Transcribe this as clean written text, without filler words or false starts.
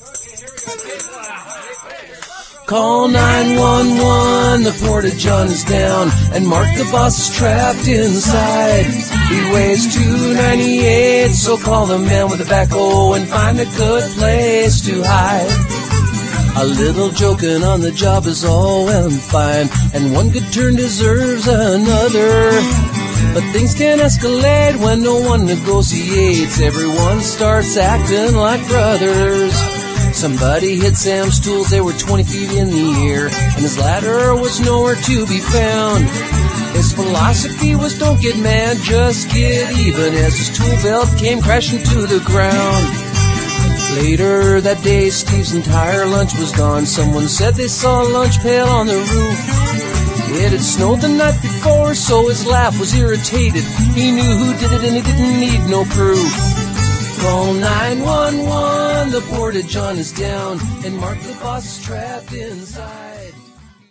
Call 911, the Porta-John is down, and Mark the boss is trapped inside. He weighs 298, so call the man with the backhoe and find a good place to hide. A little joking on the job is all well and fine, and one good turn deserves another. But things can escalate when no one negotiates. Everyone starts acting like brothers. Somebody hit Sam's tools, they were 20 feet in the air, and his ladder was nowhere to be found. His philosophy was don't get mad, just get even, as his tool belt came crashing to the ground. Later that day, Steve's entire lunch was gone. Someone said they saw a lunch pail on the roof. It had snowed the night before, so his laugh was irritated. He knew who did it and he didn't need no proof. Call 911, the Porta-John is down, and Mark the boss is trapped inside.